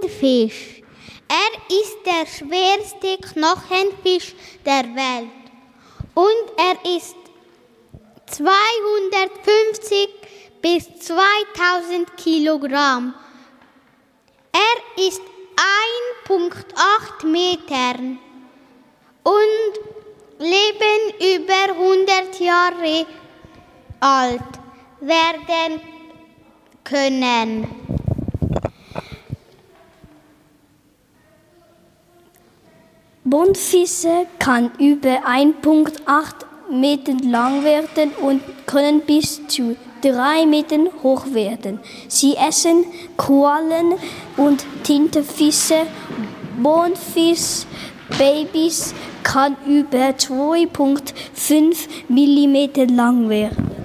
Tintenfisch. Er ist der schwerste Knochenfisch der Welt und er ist 250 bis 2000 Kilogramm. Er ist 1,8 Metern und leben über 100 Jahre alt werden können. Buntfische kann über 1,8 Meter lang werden und können bis zu 3 Meter hoch werden. Sie essen Korallen und Tintenfische. Buntfisch-Babys kann über 2,5 Millimeter lang werden.